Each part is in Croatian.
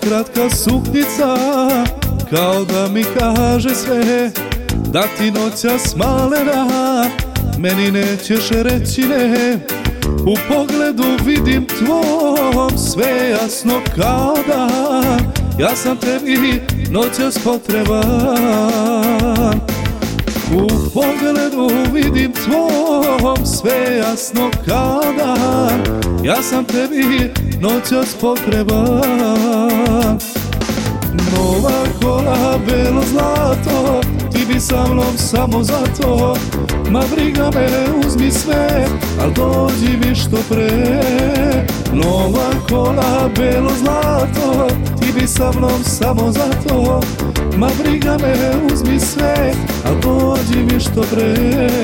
kratka suknjica, kao da mi kaže sve, da ti noćas malena meni nećeš reći ne. U pogledu vidim tvom sve jasno kao dan, ja sam tebi noćas potreban. U pogledu vidim tvom sve jasno kao dan, ja sam tebi noćas potreban. Nova kola, belo zlato, ti bi sa mnom samo zato. Ma briga me, uzmi sve, al dođi mi što pre. Nova kola, belo zlato, ti bi sa mnom samo zato. Ma briga me, uzmi sve, al dođi mi što pre.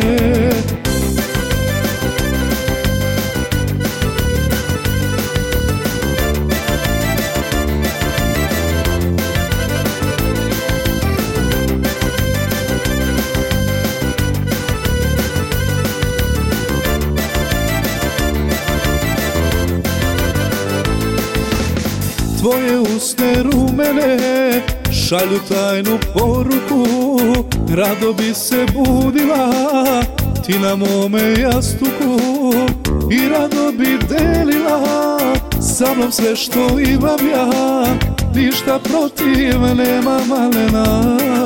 Tvoje usne rumene šalju tajnu poruku, rado bi se budila ti na mome jastuku i rado bi delila sa mnom sve što imam ja, ništa protiv nema malena.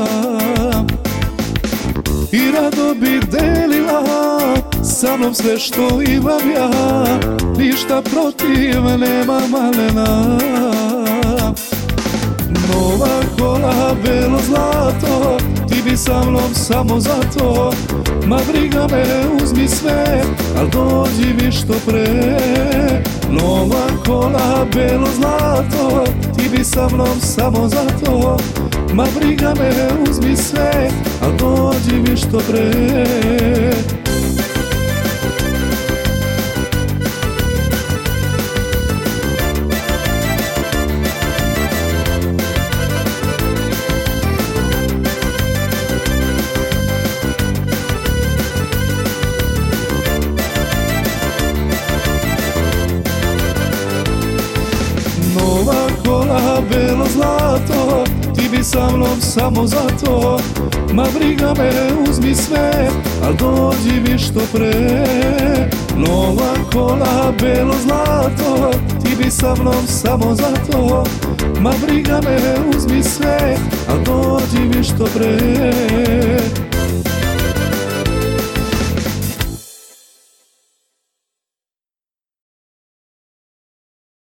I rado bi delila sa mnom sve što imam ja, ništa protiv nema malena. Nova kola, belo zlato, ti bi sa mnom samo zato. Ma briga me, uzmi sve, al dođi mi što pre. Nova kola, belo zlato, ti bi sa mnom samo zato. Ma briga me, uzmi sve, al dođi mi što pre. Nova kola, belo zlato, ti bi sa mnom samo zato. Ma briga me, uzmi sve, al dođi mi što pre. Nova kola, belo zlato, ti bi sa mnom samo zato. Ma briga me, uzmi sve, al dođi mi što pre.